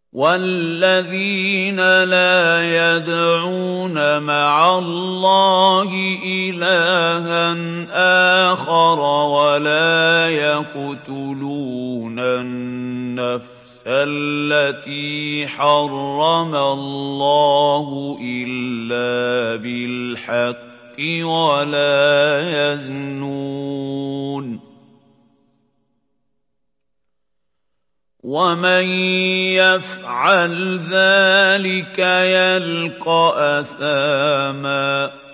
وَالَّذِينَ لَا يَدْعُونَ مَعَ اللَّهِ إِلَٰهًا آخَرَ وَلَا يَقْتُلُونَ النَّفْسَ الَّتِي حَرَّمَ اللَّهُ إِلَّا بِالْحَقِّ وَلَا يَزْنُونَ ۚ وَمَن يَفْعَلْ ذَٰلِكَ يَلْقَ أَثَامًا